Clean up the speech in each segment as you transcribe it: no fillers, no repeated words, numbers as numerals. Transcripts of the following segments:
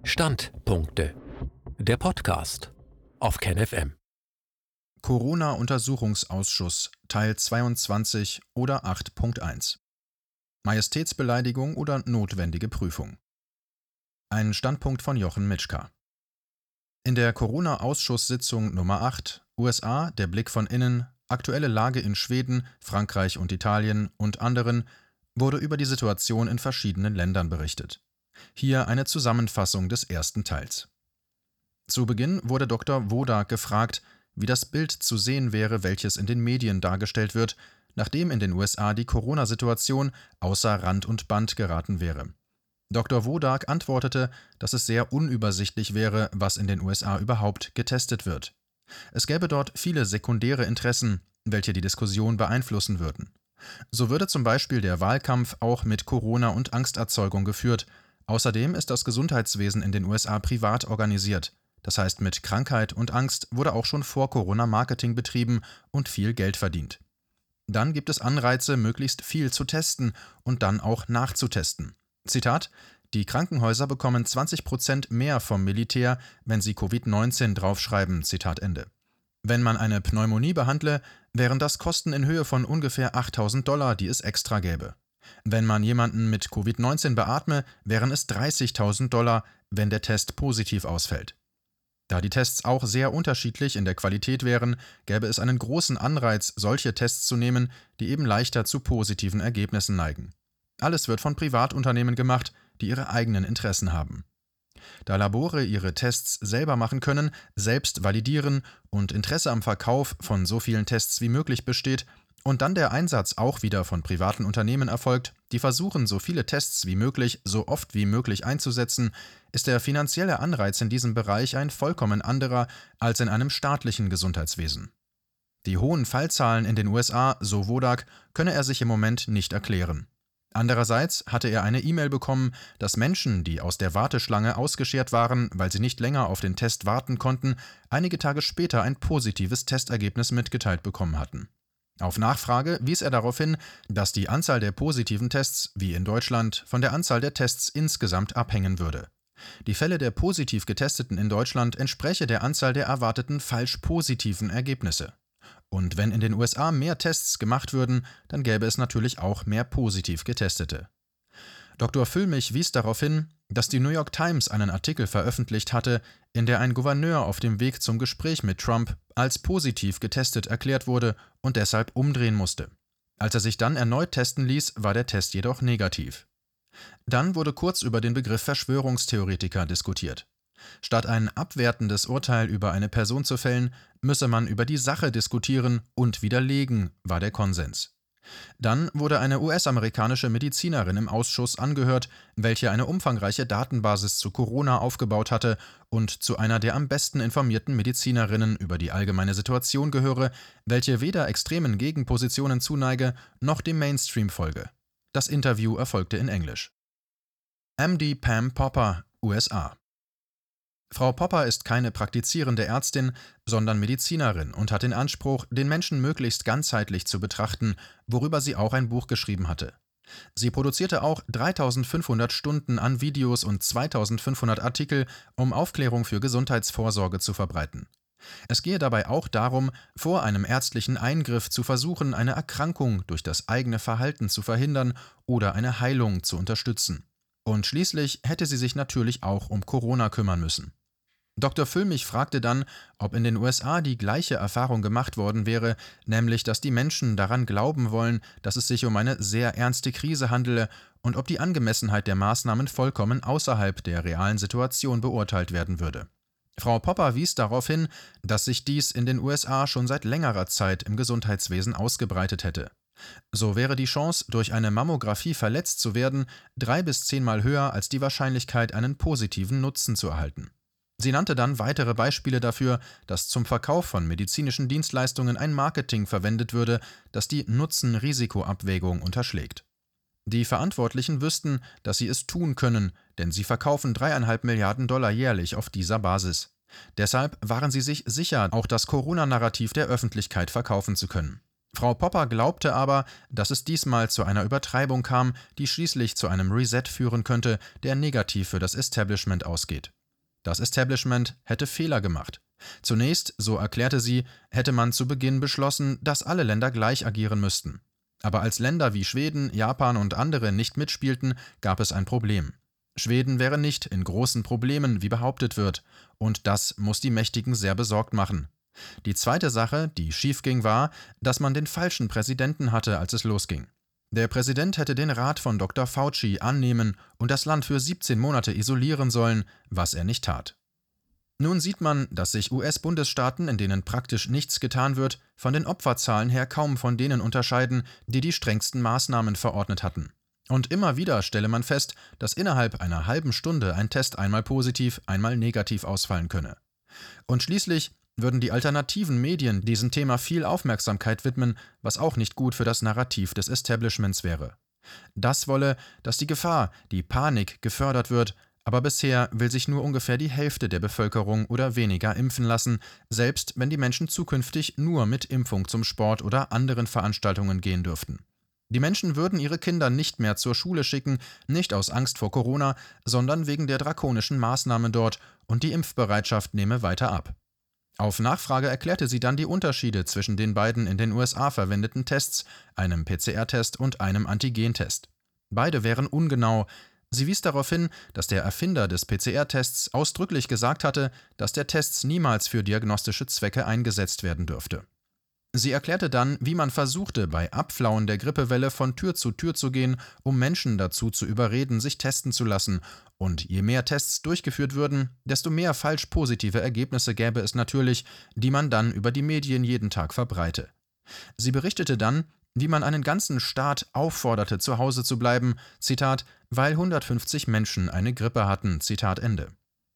Standpunkte. Der Podcast auf KenFM. Corona-Untersuchungsausschuss Teil 22 oder 8.1 Majestätsbeleidigung oder notwendige Prüfung. Ein Standpunkt von Jochen Mitschka. In der Corona-Ausschusssitzung Nummer 8, USA, der Blick von innen, aktuelle Lage in Schweden, Frankreich und Italien und anderen, wurde über die Situation in verschiedenen Ländern berichtet. Hier eine Zusammenfassung des ersten Teils. Zu Beginn wurde Dr. Wodak gefragt, wie das Bild zu sehen wäre, welches in den Medien dargestellt wird, nachdem in den USA die Corona-Situation außer Rand und Band geraten wäre. Dr. Wodak antwortete, dass es sehr unübersichtlich wäre, was in den USA überhaupt getestet wird. Es gäbe dort viele sekundäre Interessen, welche die Diskussion beeinflussen würden. So würde zum Beispiel der Wahlkampf auch mit Corona- und Angsterzeugung geführt. Außerdem ist das Gesundheitswesen in den USA privat organisiert. Das heißt, mit Krankheit und Angst wurde auch schon vor Corona Marketing betrieben und viel Geld verdient. Dann gibt es Anreize, möglichst viel zu testen und dann auch nachzutesten. Zitat: Die Krankenhäuser bekommen 20% mehr vom Militär, wenn sie Covid-19 draufschreiben. Zitat Ende. Wenn man eine Pneumonie behandle, wären das Kosten in Höhe von ungefähr $8.000, die es extra gäbe. Wenn man jemanden mit Covid-19 beatme, wären es $30.000, wenn der Test positiv ausfällt. Da die Tests auch sehr unterschiedlich in der Qualität wären, gäbe es einen großen Anreiz, solche Tests zu nehmen, die eben leichter zu positiven Ergebnissen neigen. Alles wird von Privatunternehmen gemacht, die ihre eigenen Interessen haben. Da Labore ihre Tests selber machen können, selbst validieren und Interesse am Verkauf von so vielen Tests wie möglich besteht und dann der Einsatz auch wieder von privaten Unternehmen erfolgt, die versuchen, so viele Tests wie möglich, so oft wie möglich einzusetzen, ist der finanzielle Anreiz in diesem Bereich ein vollkommen anderer als in einem staatlichen Gesundheitswesen. Die hohen Fallzahlen in den USA, so Wodak, könne er sich im Moment nicht erklären. Andererseits hatte er eine E-Mail bekommen, dass Menschen, die aus der Warteschlange ausgeschert waren, weil sie nicht länger auf den Test warten konnten, einige Tage später ein positives Testergebnis mitgeteilt bekommen hatten. Auf Nachfrage wies er darauf hin, dass die Anzahl der positiven Tests, wie in Deutschland, von der Anzahl der Tests insgesamt abhängen würde. Die Fälle der positiv Getesteten in Deutschland entspräche der Anzahl der erwarteten falsch positiven Ergebnisse. Und wenn in den USA mehr Tests gemacht würden, dann gäbe es natürlich auch mehr positiv Getestete. Dr. Füllmich wies darauf hin, dass die New York Times einen Artikel veröffentlicht hatte, in der ein Gouverneur auf dem Weg zum Gespräch mit Trump als positiv getestet erklärt wurde und deshalb umdrehen musste. Als er sich dann erneut testen ließ, war der Test jedoch negativ. Dann wurde kurz über den Begriff Verschwörungstheoretiker diskutiert. Statt ein abwertendes Urteil über eine Person zu fällen, müsse man über die Sache diskutieren und widerlegen, war der Konsens. Dann wurde eine US-amerikanische Medizinerin im Ausschuss angehört, welche eine umfangreiche Datenbasis zu Corona aufgebaut hatte und zu einer der am besten informierten Medizinerinnen über die allgemeine Situation gehöre, welche weder extremen Gegenpositionen zuneige, noch dem Mainstream folge. Das Interview erfolgte in Englisch. MD Pam Popper, USA. Frau Popper ist keine praktizierende Ärztin, sondern Medizinerin und hat den Anspruch, den Menschen möglichst ganzheitlich zu betrachten, worüber sie auch ein Buch geschrieben hatte. Sie produzierte auch 3.500 Stunden an Videos und 2.500 Artikel, um Aufklärung für Gesundheitsvorsorge zu verbreiten. Es gehe dabei auch darum, vor einem ärztlichen Eingriff zu versuchen, eine Erkrankung durch das eigene Verhalten zu verhindern oder eine Heilung zu unterstützen. Und schließlich hätte sie sich natürlich auch um Corona kümmern müssen. Dr. Füllmich fragte dann, ob in den USA die gleiche Erfahrung gemacht worden wäre, nämlich dass die Menschen daran glauben wollen, dass es sich um eine sehr ernste Krise handele und ob die Angemessenheit der Maßnahmen vollkommen außerhalb der realen Situation beurteilt werden würde. Frau Popper wies darauf hin, dass sich dies in den USA schon seit längerer Zeit im Gesundheitswesen ausgebreitet hätte. So wäre die Chance, durch eine Mammographie verletzt zu werden, 3 bis 10 Mal höher als die Wahrscheinlichkeit, einen positiven Nutzen zu erhalten. Sie nannte dann weitere Beispiele dafür, dass zum Verkauf von medizinischen Dienstleistungen ein Marketing verwendet würde, das die Nutzen-Risiko-Abwägung unterschlägt. Die Verantwortlichen wüssten, dass sie es tun können, denn sie verkaufen $3,5 Milliarden jährlich auf dieser Basis. Deshalb waren sie sich sicher, auch das Corona-Narrativ der Öffentlichkeit verkaufen zu können. Frau Popper glaubte aber, dass es diesmal zu einer Übertreibung kam, die schließlich zu einem Reset führen könnte, der negativ für das Establishment ausgeht. Das Establishment hätte Fehler gemacht. Zunächst, so erklärte sie, hätte man zu Beginn beschlossen, dass alle Länder gleich agieren müssten. Aber als Länder wie Schweden, Japan und andere nicht mitspielten, gab es ein Problem. Schweden wäre nicht in großen Problemen, wie behauptet wird, und das muss die Mächtigen sehr besorgt machen. Die zweite Sache, die schiefging, war, dass man den falschen Präsidenten hatte, als es losging. Der Präsident hätte den Rat von Dr. Fauci annehmen und das Land für 17 Monate isolieren sollen, was er nicht tat. Nun sieht man, dass sich US-Bundesstaaten, in denen praktisch nichts getan wird, von den Opferzahlen her kaum von denen unterscheiden, die die strengsten Maßnahmen verordnet hatten. Und immer wieder stelle man fest, dass innerhalb einer halben Stunde ein Test einmal positiv, einmal negativ ausfallen könne. Und schließlich würden die alternativen Medien diesem Thema viel Aufmerksamkeit widmen, was auch nicht gut für das Narrativ des Establishments wäre. Das wolle, dass die Gefahr, die Panik gefördert wird, aber bisher will sich nur ungefähr die Hälfte der Bevölkerung oder weniger impfen lassen, selbst wenn die Menschen zukünftig nur mit Impfung zum Sport oder anderen Veranstaltungen gehen dürften. Die Menschen würden ihre Kinder nicht mehr zur Schule schicken, nicht aus Angst vor Corona, sondern wegen der drakonischen Maßnahmen dort, und die Impfbereitschaft nehme weiter ab. Auf Nachfrage erklärte sie dann die Unterschiede zwischen den beiden in den USA verwendeten Tests, einem PCR-Test und einem Antigentest. Beide wären ungenau. Sie wies darauf hin, dass der Erfinder des PCR-Tests ausdrücklich gesagt hatte, dass der Test niemals für diagnostische Zwecke eingesetzt werden dürfte. Sie erklärte dann, wie man versuchte, bei Abflauen der Grippewelle von Tür zu gehen, um Menschen dazu zu überreden, sich testen zu lassen. Und je mehr Tests durchgeführt würden, desto mehr falsch positive Ergebnisse gäbe es natürlich, die man dann über die Medien jeden Tag verbreite. Sie berichtete dann, wie man einen ganzen Staat aufforderte, zu Hause zu bleiben, Zitat, weil 150 Menschen eine Grippe hatten, Zitat Ende.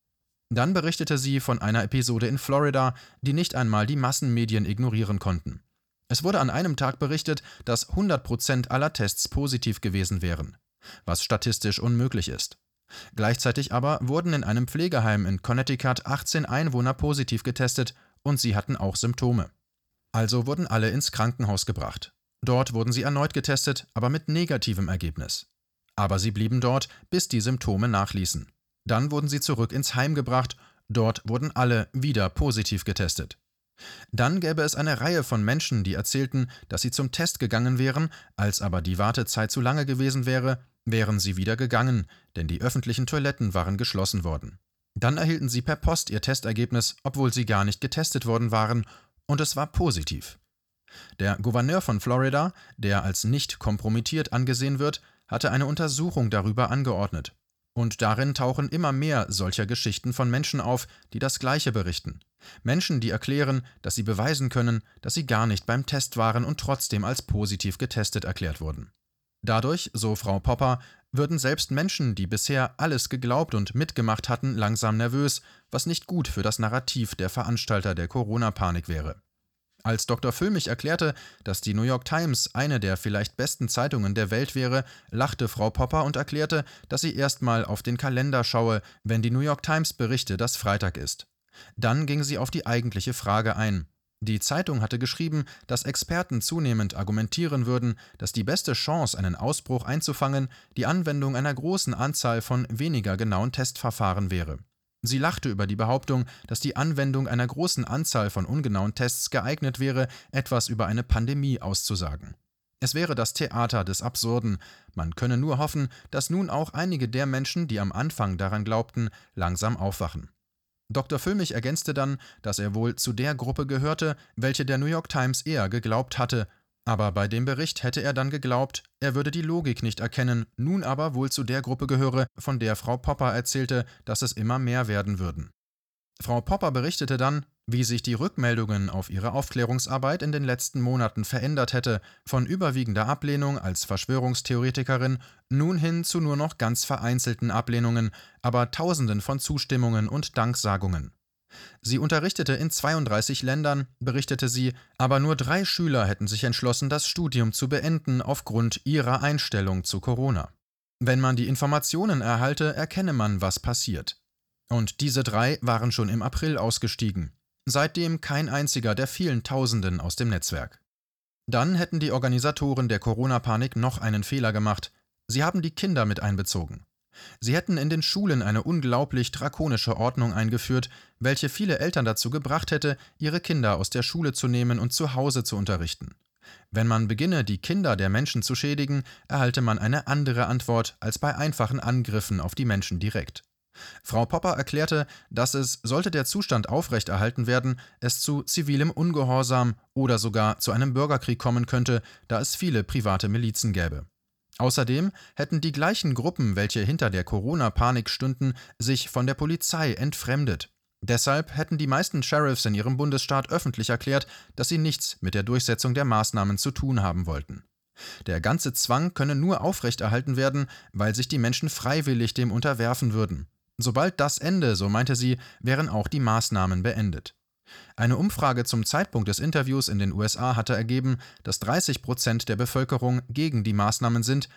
Dann berichtete sie von einer Episode in Florida, die nicht einmal die Massenmedien ignorieren konnten. Es wurde an einem Tag berichtet, dass 100% aller Tests positiv gewesen wären, was statistisch unmöglich ist. Gleichzeitig aber wurden in einem Pflegeheim in Connecticut 18 Einwohner positiv getestet und sie hatten auch Symptome. Also wurden alle ins Krankenhaus gebracht. Dort wurden sie erneut getestet, aber mit negativem Ergebnis. Aber sie blieben dort, bis die Symptome nachließen. Dann wurden sie zurück ins Heim gebracht, dort wurden alle wieder positiv getestet. Dann gäbe es eine Reihe von Menschen, die erzählten, dass sie zum Test gegangen wären, als aber die Wartezeit zu lange gewesen wäre, wären sie wieder gegangen, denn die öffentlichen Toiletten waren geschlossen worden. Dann erhielten sie per Post ihr Testergebnis, obwohl sie gar nicht getestet worden waren, und es war positiv. Der Gouverneur von Florida, der als nicht kompromittiert angesehen wird, hatte eine Untersuchung darüber angeordnet. Und darin tauchen immer mehr solcher Geschichten von Menschen auf, die das Gleiche berichten. Menschen, die erklären, dass sie beweisen können, dass sie gar nicht beim Test waren und trotzdem als positiv getestet erklärt wurden. Dadurch, so Frau Popper, würden selbst Menschen, die bisher alles geglaubt und mitgemacht hatten, langsam nervös, was nicht gut für das Narrativ der Veranstalter der Corona-Panik wäre. Als Dr. Füllmich erklärte, dass die New York Times eine der vielleicht besten Zeitungen der Welt wäre, lachte Frau Popper und erklärte, dass sie erstmal auf den Kalender schaue, wenn die New York Times berichte, dass Freitag ist. Dann ging sie auf die eigentliche Frage ein. Die Zeitung hatte geschrieben, dass Experten zunehmend argumentieren würden, dass die beste Chance, einen Ausbruch einzufangen, die Anwendung einer großen Anzahl von weniger genauen Testverfahren wäre. Sie lachte über die Behauptung, dass die Anwendung einer großen Anzahl von ungenauen Tests geeignet wäre, etwas über eine Pandemie auszusagen. Es wäre das Theater des Absurden. Man könne nur hoffen, dass nun auch einige der Menschen, die am Anfang daran glaubten, langsam aufwachen. Dr. Füllmich ergänzte dann, dass er wohl zu der Gruppe gehörte, welche der New York Times eher geglaubt hatte, aber bei dem Bericht hätte er dann geglaubt, er würde die Logik nicht erkennen, nun aber wohl zu der Gruppe gehöre, von der Frau Popper erzählte, dass es immer mehr werden würden. Frau Popper berichtete dann, wie sich die Rückmeldungen auf ihre Aufklärungsarbeit in den letzten Monaten verändert hätte, von überwiegender Ablehnung als Verschwörungstheoretikerin nun hin zu nur noch ganz vereinzelten Ablehnungen, aber Tausenden von Zustimmungen und Danksagungen. Sie unterrichtete in 32 Ländern, berichtete sie, aber nur 3 Schüler hätten sich entschlossen, das Studium zu beenden aufgrund ihrer Einstellung zu Corona. Wenn man die Informationen erhalte, erkenne man, was passiert. Und diese 3 waren schon im April ausgestiegen. Seitdem kein einziger der vielen Tausenden aus dem Netzwerk. Dann hätten die Organisatoren der Corona-Panik noch einen Fehler gemacht. Sie haben die Kinder mit einbezogen. Sie hätten in den Schulen eine unglaublich drakonische Ordnung eingeführt, welche viele Eltern dazu gebracht hätte, ihre Kinder aus der Schule zu nehmen und zu Hause zu unterrichten. Wenn man beginne, die Kinder der Menschen zu schädigen, erhalte man eine andere Antwort als bei einfachen Angriffen auf die Menschen direkt. Frau Popper erklärte, dass es, sollte der Zustand aufrechterhalten werden, es zu zivilem Ungehorsam oder sogar zu einem Bürgerkrieg kommen könnte, da es viele private Milizen gäbe. Außerdem hätten die gleichen Gruppen, welche hinter der Corona-Panik stünden, sich von der Polizei entfremdet. Deshalb hätten die meisten Sheriffs in ihrem Bundesstaat öffentlich erklärt, dass sie nichts mit der Durchsetzung der Maßnahmen zu tun haben wollten. Der ganze Zwang könne nur aufrechterhalten werden, weil sich die Menschen freiwillig dem unterwerfen würden. Sobald das ende, so meinte sie, wären auch die Maßnahmen beendet. Eine Umfrage zum Zeitpunkt des Interviews in den USA hatte ergeben, dass 30% der Bevölkerung gegen die Maßnahmen sind,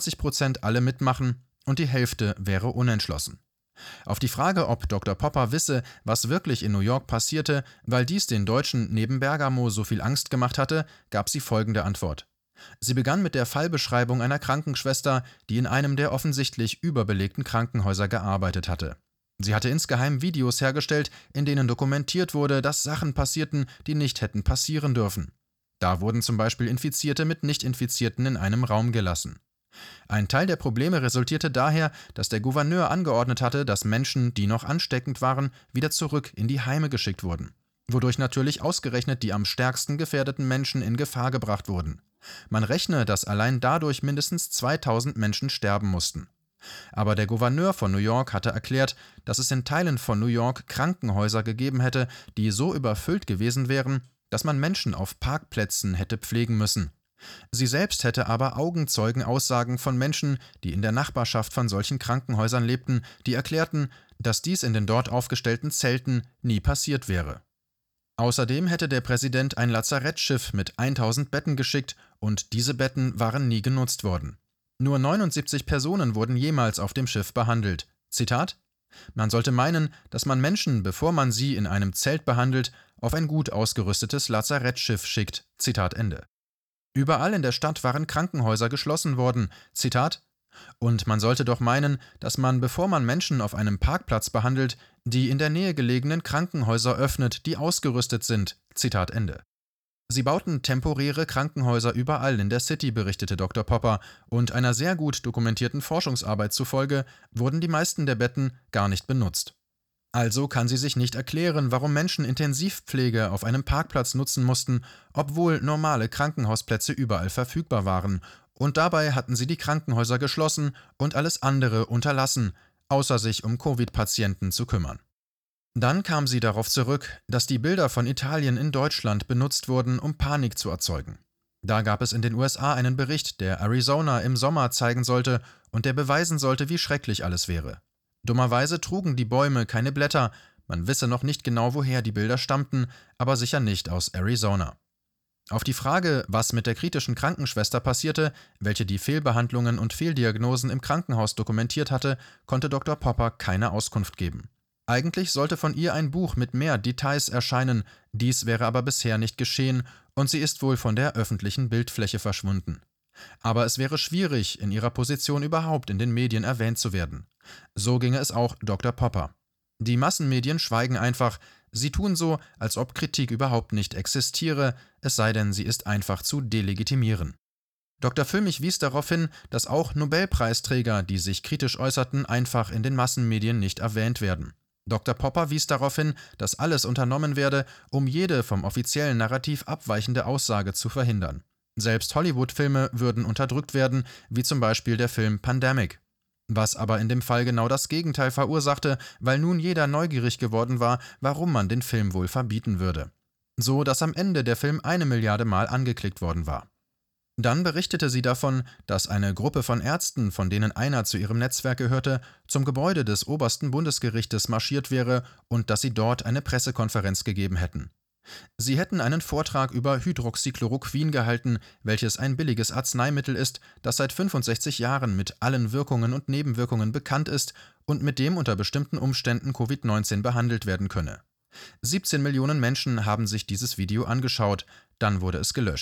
20% alle mitmachen und die Hälfte wäre unentschlossen. Auf die Frage, ob Dr. Popper wisse, was wirklich in New York passierte, weil dies den Deutschen neben Bergamo so viel Angst gemacht hatte, gab sie folgende Antwort. Sie begann mit der Fallbeschreibung einer Krankenschwester, die in einem der offensichtlich überbelegten Krankenhäuser gearbeitet hatte. Sie hatte insgeheim Videos hergestellt, in denen dokumentiert wurde, dass Sachen passierten, die nicht hätten passieren dürfen. Da wurden zum Beispiel Infizierte mit Nicht-Infizierten in einem Raum gelassen. Ein Teil der Probleme resultierte daher, dass der Gouverneur angeordnet hatte, dass Menschen, die noch ansteckend waren, wieder zurück in die Heime geschickt wurden, wodurch natürlich ausgerechnet die am stärksten gefährdeten Menschen in Gefahr gebracht wurden. Man rechne, dass allein dadurch mindestens 2000 Menschen sterben mussten. Aber der Gouverneur von New York hatte erklärt, dass es in Teilen von New York Krankenhäuser gegeben hätte, die so überfüllt gewesen wären, dass man Menschen auf Parkplätzen hätte pflegen müssen. Sie selbst hätte aber Augenzeugenaussagen von Menschen, die in der Nachbarschaft von solchen Krankenhäusern lebten, die erklärten, dass dies in den dort aufgestellten Zelten nie passiert wäre. Außerdem hätte der Präsident ein Lazarettschiff mit 1000 Betten geschickt und diese Betten waren nie genutzt worden. Nur 79 Personen wurden jemals auf dem Schiff behandelt. Zitat: Man sollte meinen, dass man Menschen, bevor man sie in einem Zelt behandelt, auf ein gut ausgerüstetes Lazarettschiff schickt. Zitat Ende. Überall in der Stadt waren Krankenhäuser geschlossen worden. Zitat: Und man sollte doch meinen, dass man, bevor man Menschen auf einem Parkplatz behandelt, die in der Nähe gelegenen Krankenhäuser öffnet, die ausgerüstet sind. Zitat Ende. Sie bauten temporäre Krankenhäuser überall in der City, berichtete Dr. Popper, und einer sehr gut dokumentierten Forschungsarbeit zufolge wurden die meisten der Betten gar nicht benutzt. Also kann sie sich nicht erklären, warum Menschen Intensivpflege auf einem Parkplatz nutzen mussten, obwohl normale Krankenhausplätze überall verfügbar waren. Und dabei hatten sie die Krankenhäuser geschlossen und alles andere unterlassen, außer sich um Covid-Patienten zu kümmern. Dann kam sie darauf zurück, dass die Bilder von Italien in Deutschland benutzt wurden, um Panik zu erzeugen. Da gab es in den USA einen Bericht, der Arizona im Sommer zeigen sollte und der beweisen sollte, wie schrecklich alles wäre. Dummerweise trugen die Bäume keine Blätter, man wisse noch nicht genau, woher die Bilder stammten, aber sicher nicht aus Arizona. Auf die Frage, was mit der kritischen Krankenschwester passierte, welche die Fehlbehandlungen und Fehldiagnosen im Krankenhaus dokumentiert hatte, konnte Dr. Popper keine Auskunft geben. Eigentlich sollte von ihr ein Buch mit mehr Details erscheinen, dies wäre aber bisher nicht geschehen und sie ist wohl von der öffentlichen Bildfläche verschwunden. Aber es wäre schwierig, in ihrer Position überhaupt in den Medien erwähnt zu werden. So ginge es auch Dr. Popper. Die Massenmedien schweigen einfach, sie tun so, als ob Kritik überhaupt nicht existiere, es sei denn, sie ist einfach zu delegitimieren. Dr. Füllmich wies darauf hin, dass auch Nobelpreisträger, die sich kritisch äußerten, einfach in den Massenmedien nicht erwähnt werden. Dr. Popper wies darauf hin, dass alles unternommen werde, um jede vom offiziellen Narrativ abweichende Aussage zu verhindern. Selbst Hollywood-Filme würden unterdrückt werden, wie zum Beispiel der Film Pandemic. Was aber in dem Fall genau das Gegenteil verursachte, weil nun jeder neugierig geworden war, warum man den Film wohl verbieten würde. So, dass am Ende der Film 1 Milliarde Mal angeklickt worden war. Dann berichtete sie davon, dass eine Gruppe von Ärzten, von denen einer zu ihrem Netzwerk gehörte, zum Gebäude des obersten Bundesgerichtes marschiert wäre und dass sie dort eine Pressekonferenz gegeben hätten. Sie hätten einen Vortrag über Hydroxychloroquin gehalten, welches ein billiges Arzneimittel ist, das seit 65 Jahren mit allen Wirkungen und Nebenwirkungen bekannt ist und mit dem unter bestimmten Umständen Covid-19 behandelt werden könne. 17 Millionen Menschen haben sich dieses Video angeschaut, dann wurde es gelöscht.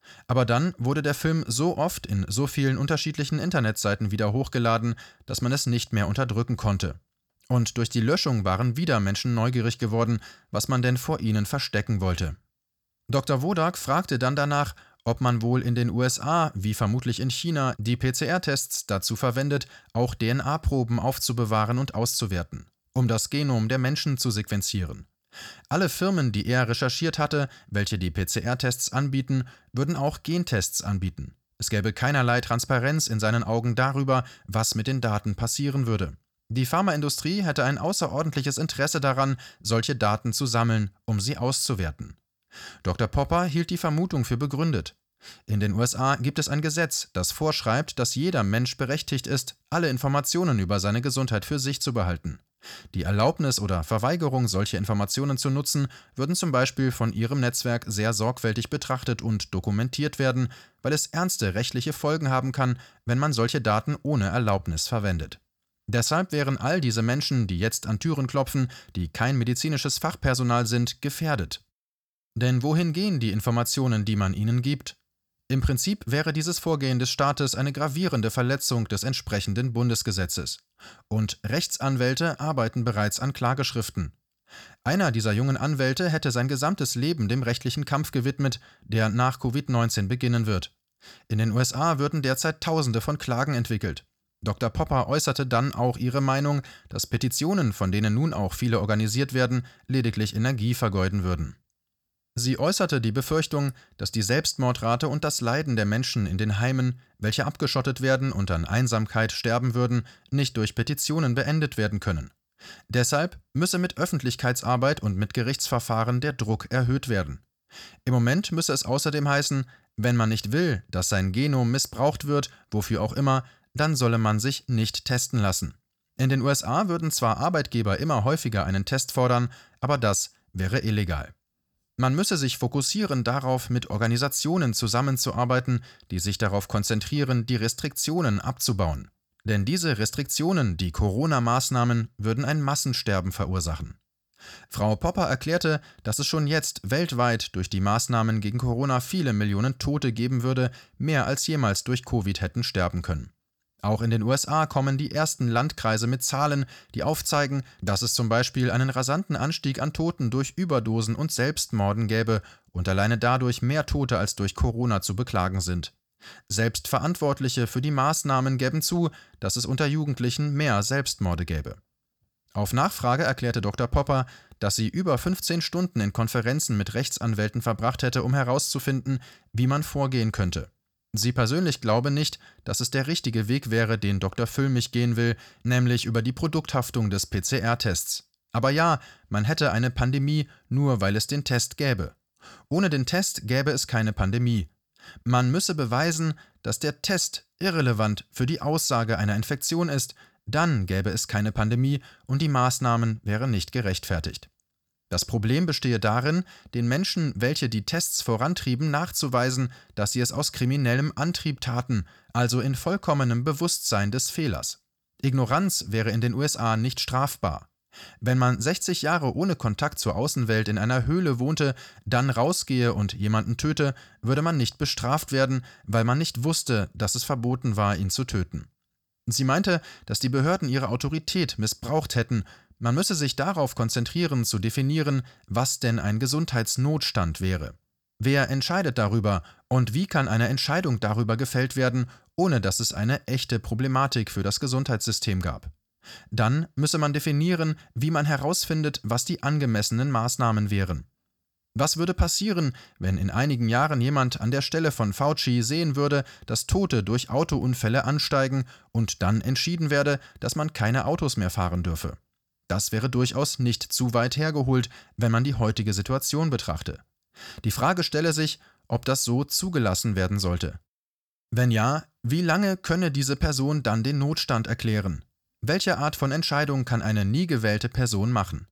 Aber dann wurde der Film so oft in so vielen unterschiedlichen Internetseiten wieder hochgeladen, dass man es nicht mehr unterdrücken konnte. Und durch die Löschung waren wieder Menschen neugierig geworden, was man denn vor ihnen verstecken wollte. Dr. Wodak fragte dann danach, ob man wohl in den USA, wie vermutlich in China, die PCR-Tests dazu verwendet, auch DNA-Proben aufzubewahren und auszuwerten, um das Genom der Menschen zu sequenzieren. Alle Firmen, die er recherchiert hatte, welche die PCR-Tests anbieten, würden auch Gentests anbieten. Es gäbe keinerlei Transparenz in seinen Augen darüber, was mit den Daten passieren würde. Die Pharmaindustrie hätte ein außerordentliches Interesse daran, solche Daten zu sammeln, um sie auszuwerten. Dr. Popper hielt die Vermutung für begründet. In den USA gibt es ein Gesetz, das vorschreibt, dass jeder Mensch berechtigt ist, alle Informationen über seine Gesundheit für sich zu behalten. Die Erlaubnis oder Verweigerung, solche Informationen zu nutzen, würden zum Beispiel von Ihrem Netzwerk sehr sorgfältig betrachtet und dokumentiert werden, weil es ernste rechtliche Folgen haben kann, wenn man solche Daten ohne Erlaubnis verwendet. Deshalb wären all diese Menschen, die jetzt an Türen klopfen, die kein medizinisches Fachpersonal sind, gefährdet. Denn wohin gehen die Informationen, die man ihnen gibt? Im Prinzip wäre dieses Vorgehen des Staates eine gravierende Verletzung des entsprechenden Bundesgesetzes. Und Rechtsanwälte arbeiten bereits an Klageschriften. Einer dieser jungen Anwälte hätte sein gesamtes Leben dem rechtlichen Kampf gewidmet, der nach Covid-19 beginnen wird. In den USA würden derzeit Tausende von Klagen entwickelt. Dr. Popper äußerte dann auch ihre Meinung, dass Petitionen, von denen nun auch viele organisiert werden, lediglich Energie vergeuden würden. Sie äußerte die Befürchtung, dass die Selbstmordrate und das Leiden der Menschen in den Heimen, welche abgeschottet werden und an Einsamkeit sterben würden, nicht durch Petitionen beendet werden können. Deshalb müsse mit Öffentlichkeitsarbeit und mit Gerichtsverfahren der Druck erhöht werden. Im Moment müsse es außerdem heißen, wenn man nicht will, dass sein Genom missbraucht wird, wofür auch immer, dann solle man sich nicht testen lassen. In den USA würden zwar Arbeitgeber immer häufiger einen Test fordern, aber das wäre illegal. Man müsse sich fokussieren darauf, mit Organisationen zusammenzuarbeiten, die sich darauf konzentrieren, die Restriktionen abzubauen. Denn diese Restriktionen, die Corona-Maßnahmen, würden ein Massensterben verursachen. Frau Popper erklärte, dass es schon jetzt weltweit durch die Maßnahmen gegen Corona viele Millionen Tote geben würde, mehr als jemals durch Covid hätten sterben können. Auch in den USA kommen die ersten Landkreise mit Zahlen, die aufzeigen, dass es zum Beispiel einen rasanten Anstieg an Toten durch Überdosen und Selbstmorden gäbe und alleine dadurch mehr Tote als durch Corona zu beklagen sind. Selbst Verantwortliche für die Maßnahmen gäben zu, dass es unter Jugendlichen mehr Selbstmorde gäbe. Auf Nachfrage erklärte Dr. Popper, dass sie über 15 Stunden in Konferenzen mit Rechtsanwälten verbracht hätte, um herauszufinden, wie man vorgehen könnte. Sie persönlich glaube nicht, dass es der richtige Weg wäre, den Dr. Füllmich gehen will, nämlich über die Produkthaftung des PCR-Tests. Aber ja, man hätte eine Pandemie, nur weil es den Test gäbe. Ohne den Test gäbe es keine Pandemie. Man müsse beweisen, dass der Test irrelevant für die Aussage einer Infektion ist, dann gäbe es keine Pandemie und die Maßnahmen wären nicht gerechtfertigt. Das Problem bestehe darin, den Menschen, welche die Tests vorantrieben, nachzuweisen, dass sie es aus kriminellem Antrieb taten, also in vollkommenem Bewusstsein des Fehlers. Ignoranz wäre in den USA nicht strafbar. Wenn man 60 Jahre ohne Kontakt zur Außenwelt in einer Höhle wohnte, dann rausgehe und jemanden töte, würde man nicht bestraft werden, weil man nicht wusste, dass es verboten war, ihn zu töten. Sie meinte, dass die Behörden ihre Autorität missbraucht hätten. Man müsse sich darauf konzentrieren, zu definieren, was denn ein Gesundheitsnotstand wäre. Wer entscheidet darüber und wie kann eine Entscheidung darüber gefällt werden, ohne dass es eine echte Problematik für das Gesundheitssystem gab? Dann müsse man definieren, wie man herausfindet, was die angemessenen Maßnahmen wären. Was würde passieren, wenn in einigen Jahren jemand an der Stelle von Fauci sehen würde, dass Tote durch Autounfälle ansteigen und dann entschieden werde, dass man keine Autos mehr fahren dürfe? Das wäre durchaus nicht zu weit hergeholt, wenn man die heutige Situation betrachte. Die Frage stelle sich, ob das so zugelassen werden sollte. Wenn ja, wie lange könne diese Person dann den Notstand erklären? Welche Art von Entscheidung kann eine nie gewählte Person machen?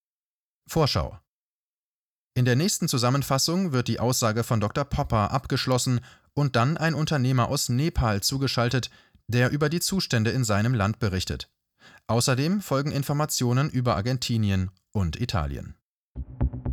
Vorschau. In der nächsten Zusammenfassung wird die Aussage von Dr. Popper abgeschlossen und dann ein Unternehmer aus Nepal zugeschaltet, der über die Zustände in seinem Land berichtet. Außerdem folgen Informationen über Argentinien und Italien.